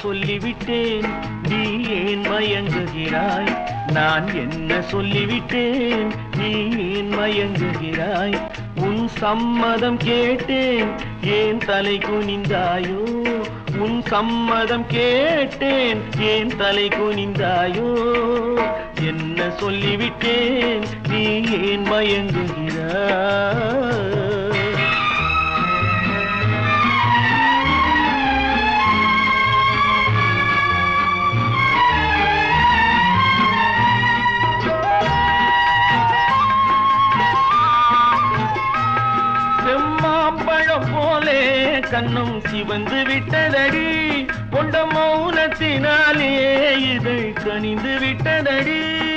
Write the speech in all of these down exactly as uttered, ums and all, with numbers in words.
சொல்லிவிட்டேன், நீ ஏன் மயங்குகிறாய்? நான் என்ன சொல்லிவிட்டேன், நீ ஏன் மயங்குகிறாய்? உன் சம்மதம் கேட்டேன், ஏன் தலை குனிந்தாயோ? உன் சம்மதம் கேட்டேன், ஏன் தலை குனிந்தாயோ? என்ன சொல்லிவிட்டேன், நீ ஏன் மயங்குகிறாய்? செம்மாம்பழம் போலே கண்ணும் சிவந்து விட்டதடி, கொண்ட மௌனத்தினாலே இதை கனிந்து விட்டதடி.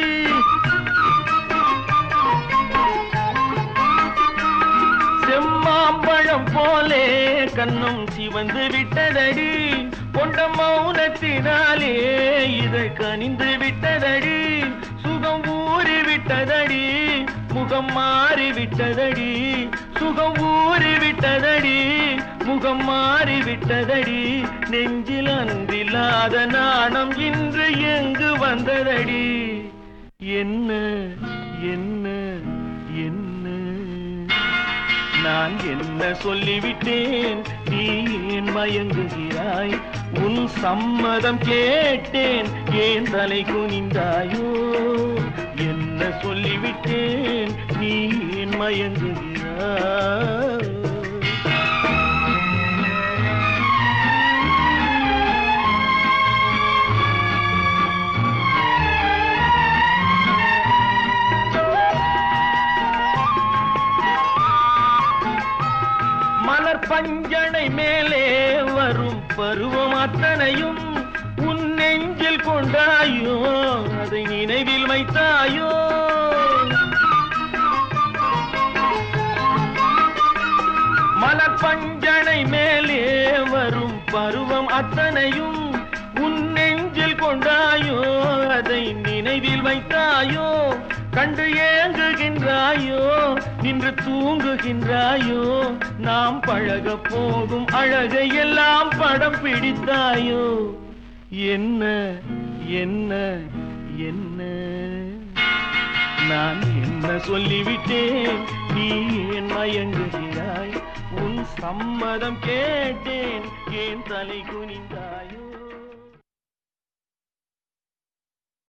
செம்மாம்பழம் போலே கண்ணும் சிவந்து விட்டதடி, கொண்ட மௌனத்தினாலே இதை கனிந்து விட்டதடி. சுகம் ஊறி விட்டதடி, முகம் மாறி விட்டதடி. சுகம் ஊறி விட்டதடி, முகம் மாறி விட்டதடி. நெஞ்சில் அன்பில்லாத நாணம் இன்று எங்கு வந்ததடி? என்ன என்ன என்ன நான் என்ன சொல்லிவிட்டேன், நீ ஏன் மயங்குகிறாய்? உன் சம்மதம் கேட்டேன், ஏன் தலை குனிந்தாயோ? என்ன சொல்லிவிட்டேன், நீ ஏன் மயங்குகிறாய்? மலர் பஞ்சனை மேலே வரும் பருவம் அத்தனையும் உன் நெஞ்சில் கொண்டாயோ? அதை நினைவில் வைத்தாயோ? மலர் பஞ்சனை மேலே வரும் பருவம் அத்தனையும் உன் நெஞ்சில் கொண்டாயோ? அதை நினைவில் வைத்தாயோ? கண்டு ஏங்குகின்றாயோ, நின்று தூங்குகின்றாயோ? நாம் பழக போகும் அழகை எல்லாம் படம் பிடித்தாயோ? என்ன என்ன என்ன நான் என்ன சொல்லிவிட்டேன், நீ ஏன் மயங்குகிறாய்? உன் சம்மதம் கேட்டேன், ஏன் தலை குனிந்தாயோ?